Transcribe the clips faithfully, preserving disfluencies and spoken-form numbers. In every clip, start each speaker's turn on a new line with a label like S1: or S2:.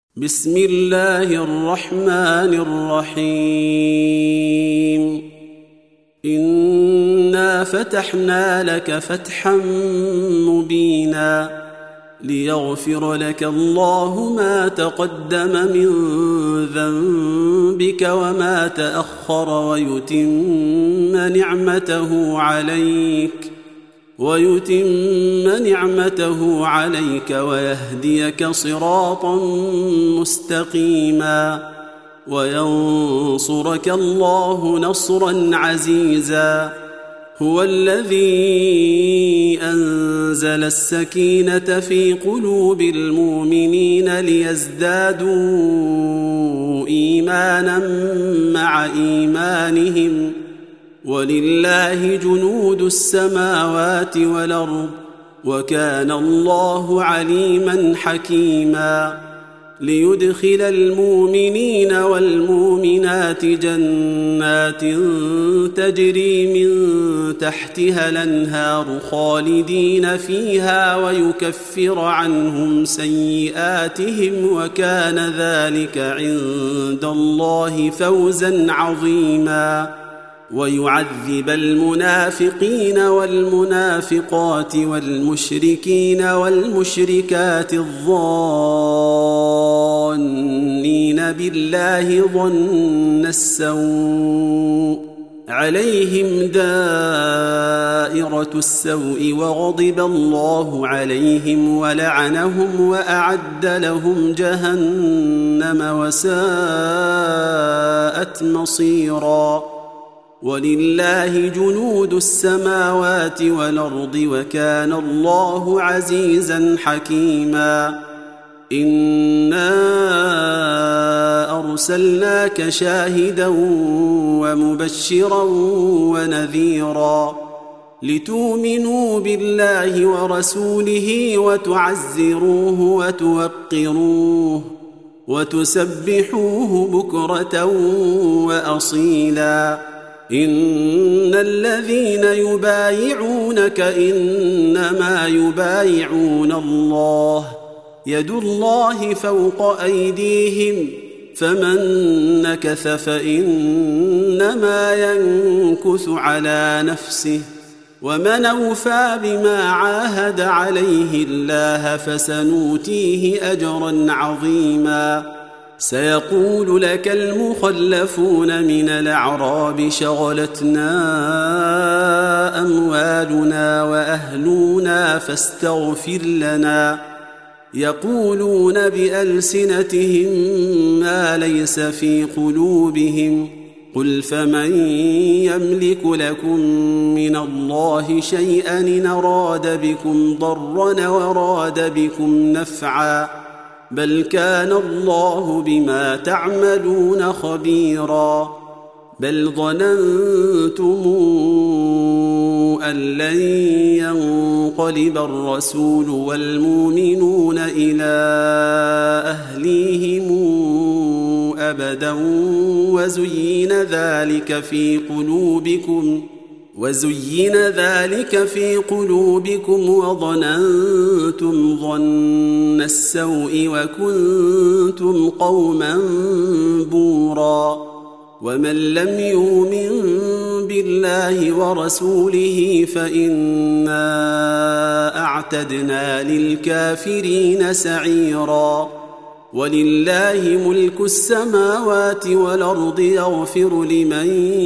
S1: بسم الله الرحمن الرحيم. إنا فتحنا لك فتحا مبينا ليغفر لك الله ما تقدم من ذنبك وما تأخر ويتم نعمته عليك ويتم نعمته عليك ويهديك صراطا مستقيما وينصرك الله نصرا عزيزا. هو الذي أنزل السكينة في قلوب المؤمنين ليزدادوا إيمانا مع إيمانهم ولله جنود السماوات والأرض وكان الله عليما حكيما. ليدخل المؤمنين والمؤمنات جنات تجري من تحتها الأنهار خالدين فيها ويكفر عنهم سيئاتهم وكان ذلك عند الله فوزا عظيما. ويعذب المنافقين والمنافقات والمشركين والمشركات الظانين بالله ظن السوء عليهم دائرة السوء وغضب الله عليهم ولعنهم وأعد لهم جهنم وساءت مصيرا. ولله جنود السماوات والأرض وكان الله عزيزا حكيما. إنا أرسلناك شاهدا ومبشرا ونذيرا لتؤمنوا بالله ورسوله وتعزروه وتوقروه وتسبحوه بكرة وأصيلا. إن الذين يبايعونك إنما يبايعون الله يد الله فوق أيديهم فمن نكث فإنما ينكث على نفسه ومن أوفى بما عاهد عليه الله فسنؤتيه أجرا عظيما. سيقول لك المخلفون من الأعراب شغلتنا أموالنا وأهلنا فاستغفر لنا يقولون بألسنتهم ما ليس في قلوبهم قل فمن يملك لكم من الله شيئا إن أراد بكم ضرا وأراد بكم نفعا بل كان الله بما تعملون خبيرا. بل ظننتم أن لن ينقلب الرسول والمؤمنون إلى أهليهم أبدا وزين ذلك في قلوبكم وزين ذلك في قلوبكم وظننتم ظن السوء وكنتم قوما بورا. ومن لم يؤمن بالله ورسوله فإنا أعتدنا للكافرين سعيرا. ولله ملك السماوات والأرض يغفر لمن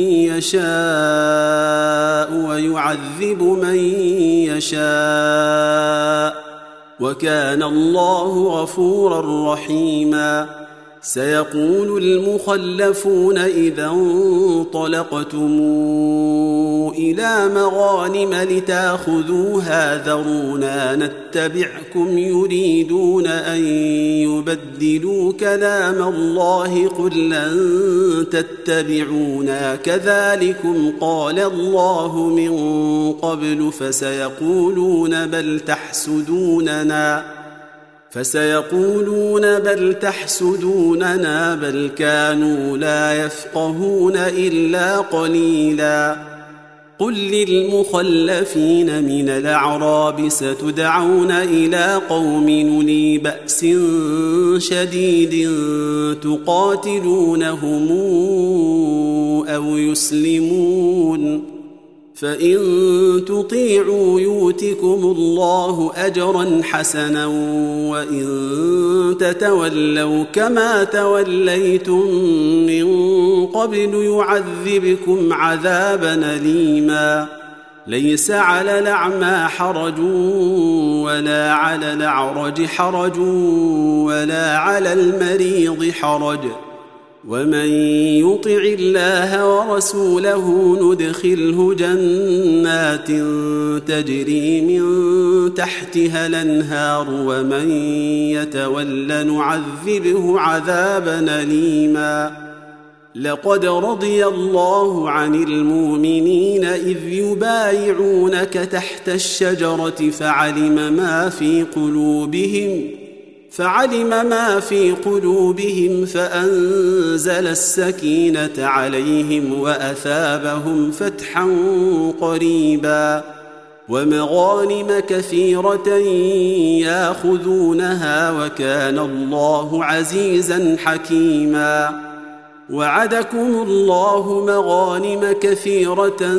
S1: يشاء ويعذب من يشاء وكان الله غفورا رحيما. سيقول المخلفون إذا انطلقتم إلى مغانم لتأخذوها ذرونا نتبعكم يريدون أن يبدلوا كلام الله قل لن تتبعونا كذلكم قال الله من قبل فسيقولون بل تحسدوننا فسيقولون بل تحسدوننا بل كانوا لا يفقهون إلا قليلا. قل للمخلفين من الأعراب ستدعون إلى قوم أولي بأس شديد تقاتلونهم أو يسلمون، فإن تطيعوا يؤتكم الله أجرا حسنا، وإن تتولوا كما توليتم من قبل يعذبكم عذابا أليما. ليس على الأعمى حرج ولا على الأعرج حرج ولا على المريض حرج، ومن يطع الله ورسوله ندخله جنات تجري من تحتها الأنهار، ومن يتول نعذبه عذابا أليما. لقد رضي الله عن المؤمنين إذ يبايعونك تحت الشجرة فعلم ما في قلوبهم فعلم ما في قلوبهم فأنزل السكينة عليهم وأثابهم فتحا قريبا، ومغانم كثيرة ياخذونها، وكان الله عزيزا حكيما. وعدكم الله مغانم كثيرة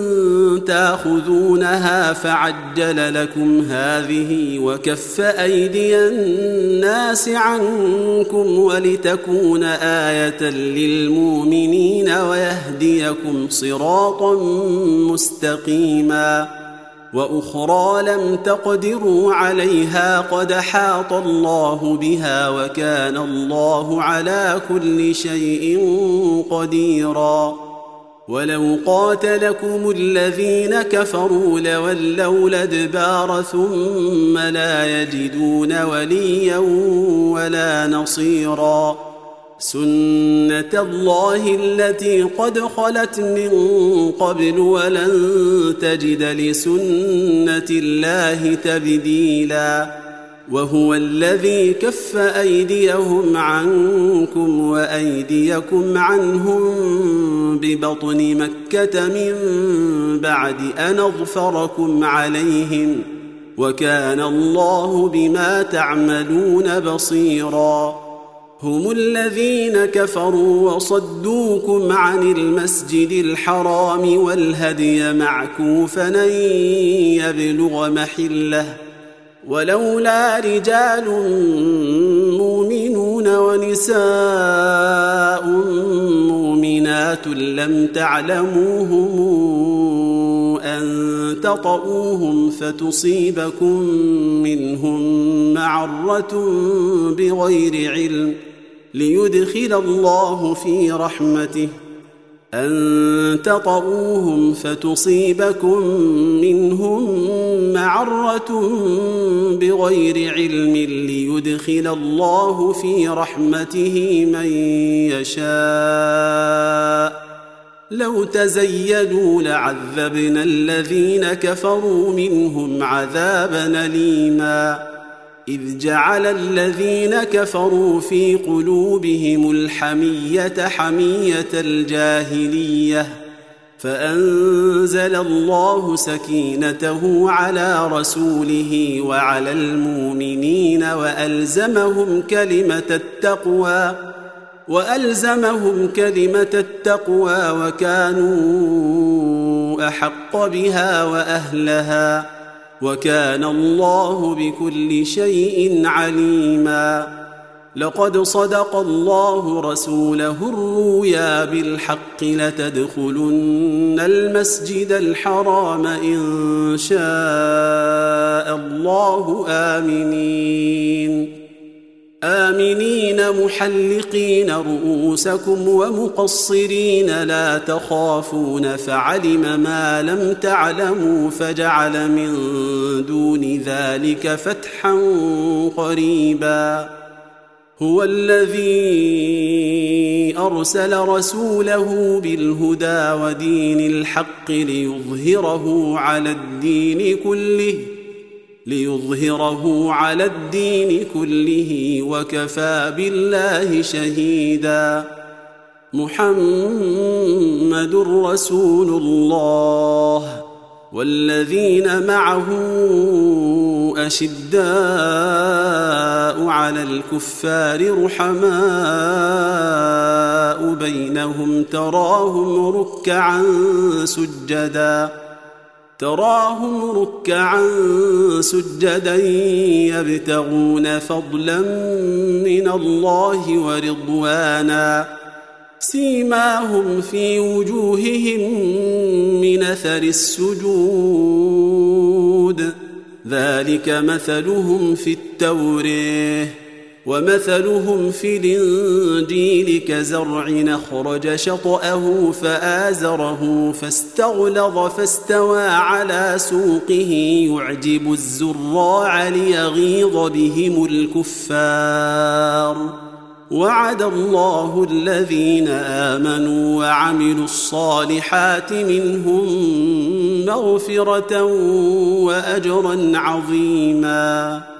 S1: تاخذونها فعجل لكم هذه وكف أيدي الناس عنكم ولتكون آية للمؤمنين ويهديكم صراطا مستقيما. وأخرى لم تقدروا عليها قد حاط الله بها، وكان الله على كل شيء قديرا. ولو قاتلكم الذين كفروا لولوا الأدبار ثم لا يجدون وليا ولا نصيرا. سنة الله التي قد خلت من قبل ولن تجد لسنة الله تبديلا. وهو الذي كف أيديهم عنكم وأيديكم عنهم ببطن مكة من بعد أن أظفركم عليهم، وكان الله بما تعملون بصيرا. هم الذين كفروا وصدوكم عن المسجد الحرام والهدي معكوفا أن يبلغ محله، ولولا رجال مؤمنون ونساء مؤمنات لم تعلموهم أن تطؤوهم فتصيبكم منهم معرة بغير علم ليدخل الله في رحمته أن تطؤوهم فتصيبكم منهم معرة بغير علم ليدخل الله في رحمته من يشاء. لو تزيلوا لعذبنا الذين كفروا منهم عذابا أليما. إذ جعل الذين كفروا في قلوبهم الحمية حمية الجاهلية، فأنزل الله سكينته على رسوله وعلى المؤمنين وألزمهم كلمة التقوى وألزمهم كلمة التقوى وكانوا أحق بها وأهلها، وكان الله بكل شيء عليما. لقد صدق الله رسوله الرؤيا بالحق لتدخلن المسجد الحرام إن شاء الله آمنين آمنين محلقين رؤوسكم ومقصرين لا تخافون فعلم ما لم تعلموا فجعل من دون ذلك فتحا قريبا. هو الذي أرسل رسوله بالهدى ودين الحق ليظهره على الدين كله ليظهره على الدين كله وكفى بالله شهيدا. محمد رسول الله والذين معه أشداء على الكفار رحماء بينهم تراهم ركعا سجدا تراهم ركعا سجدا يبتغون فضلا من الله ورضوانا سيماهم في وجوههم من أثر السجود ذلك مثلهم في التوراة ومثلهم في الإنجيل كزرع أخرج شطأه فآزره فاستغلظ فاستوى على سوقه يعجب الزراع ليغيظ بهم الكفار وعد الله الذين آمنوا وعملوا الصالحات منهم مغفرة وأجرا عظيما.